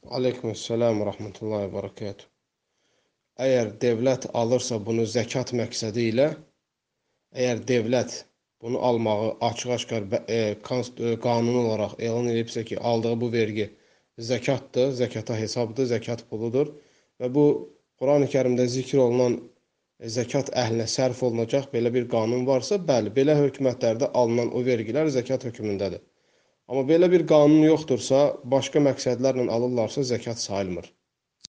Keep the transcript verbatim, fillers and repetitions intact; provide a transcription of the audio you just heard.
Aleykümselam və rəhmətullahi və bərəkətuh. Əgər dövlət alırsa bunu zəkat məqsədi ilə, əgər dövlət bunu almağı açıq-aşkar e, e, qanuni olaraq elan edibsə ki, aldığı bu vergi zəkatdır, zəkata hesabdır, zəkat puludur və bu Qurani-Kərimdə zikr olunan zəkat əhlinə sərf olunacaq belə bir qanun varsa, bəli, belə hökumətlərdə alınan o vergilər zəkat hökmündədir. Amma belə bir qanun yoxdursa, başqa məqsədlərlə alırlarsa zəkat sayılmır.